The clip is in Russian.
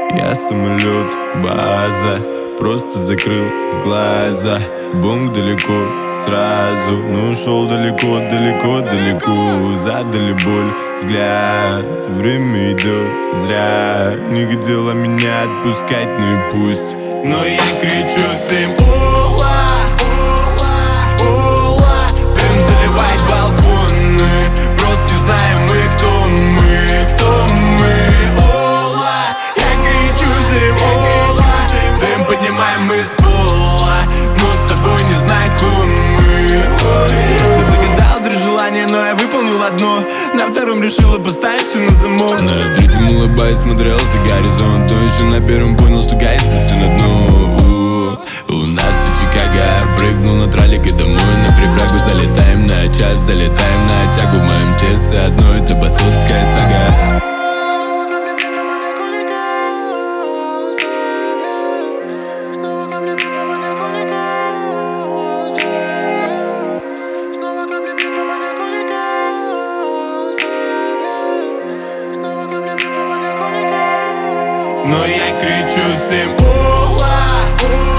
Я самолет, база, просто закрыл глаза. Бомб далеко, сразу, но ушел далеко, далеко, далеко. Задали боль, взгляд, время идет зря. Не хотела меня отпускать, ну и пусть. Но я кричу всем: ола, ола, ола. Дым заливает балконы, просто не знаем мы, кто мы, кто мы. Ола, я кричу всем: ола. Дым поднимаем мы с пола, но с тобой не знакомы. Ты загадал 3 желания, но я выполнил одно. На втором решила поставить все на замок. На третьем, улыбаясь, смотрел за горизонт, но еще на первом понял, что катится все на дно. У нас все Чикаго. Прыгнул на тралик и домой на припрягу. Залетаем на час, залетаем на тягу. В моем сердце одно, это басотская сага. Но я кричу всем: ола, ола.